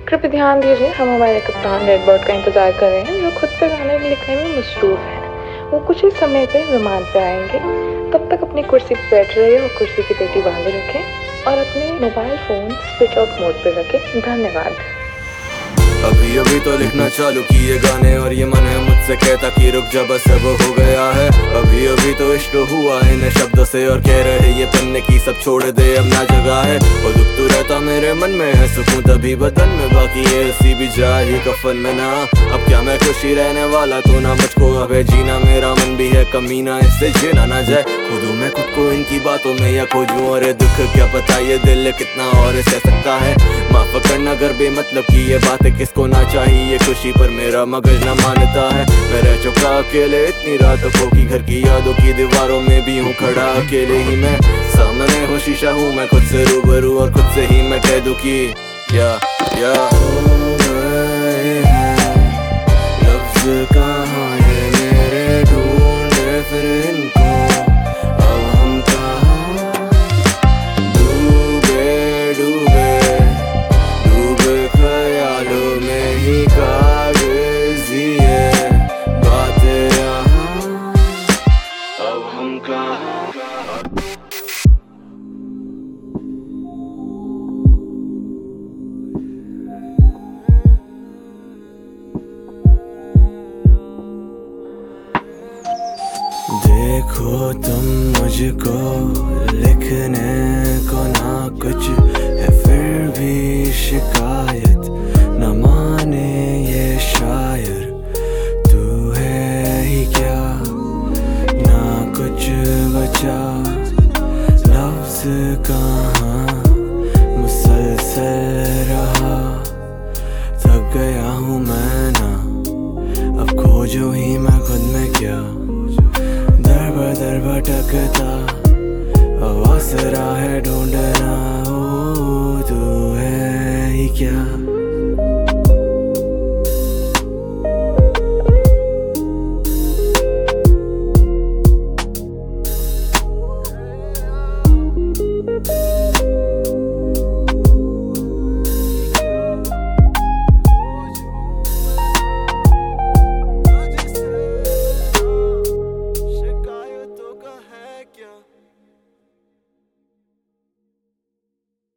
कृपया ध्यान दीजिए, हम हमारे कप्तान रेडबर्ड का इंतज़ार कर रहे हैं, जो खुद पे गाने लिखने में मसरूफ़ हैं। वो कुछ ही समय पे विमान पे आएंगे। तब तक अपनी कुर्सी पे बैठे रहिए और कुर्सी की पेटी बांधे रखें और अपने mobile phone switch off mode पे रखें। धन्यवाद। अभी अभी तो लिखना चालू किए गाने और ये मन है मुझसे कहता कि रुक जा, बस अब हो गया है। अभी अभी तो इश्क हुआ इन शब्दों से और कह रहे ये पन्ने की सब छोड़ दे, अब ना जगह है। और दुख तो रहता मेरे मन में है, सुकून तभी बदन में, बाकी ये हंसी भी जाए कफन में ना। अब क्या मैं खुशी रहने वाला तो ना मुझको अब है जीना, मेरा मन भी है कमीना, इससे जीना ना जाए। खुदूं मैं खुद को इनकी बातों में या खोजूं और ये दुख क्या पता ये दिल कितना और सह सकता है। माफ करना अगर बेमतलब की ये बातें किसको ना चाहिए खुशी, पर मेरा मगज ना मानता है। मैं रह चुका अकेले इतनी रातों को कि घर की यादों की दीवारों में भी हूँ खड़ा अकेले ही मैं। सामने हो शीशा हूँ मैं खुद से रूबरू और खुद से ही मैं कह दूं कि या हो गए हैं लफ्ज कहाँ ये मेरे ढूंढे फिर इनको, अब हम कहाँ डूबे डूबे डूबे ख्यालों में ही कागज़ी ये बातें यहाँ, अब हम कहाँ। देखो तुम मुझको लिखने को ना कुछ